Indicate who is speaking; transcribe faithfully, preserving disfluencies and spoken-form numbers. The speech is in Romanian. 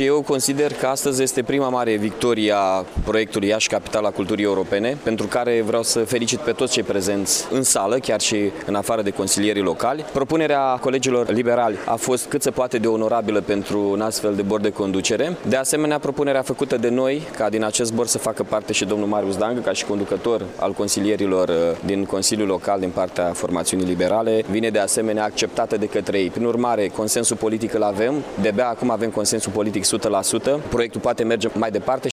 Speaker 1: Eu consider că astăzi este prima mare victorie a proiectului Iași Capitala Culturii Europene, pentru care vreau să felicit pe toți cei prezenți în sală, chiar și în afară de consilierii locali. Propunerea colegilor liberali a fost cât se poate de onorabilă pentru un astfel de bord de conducere. De asemenea, propunerea făcută de noi, ca din acest bord să facă parte și domnul Marius Dangă, ca și conducător al consilierilor din Consiliul Local din partea formațiunii liberale, vine de asemenea acceptată de către ei. Prin urmare, consensul politic îl avem, de-abia acum avem consensul politic o sută la sută, proiectul poate merge mai departe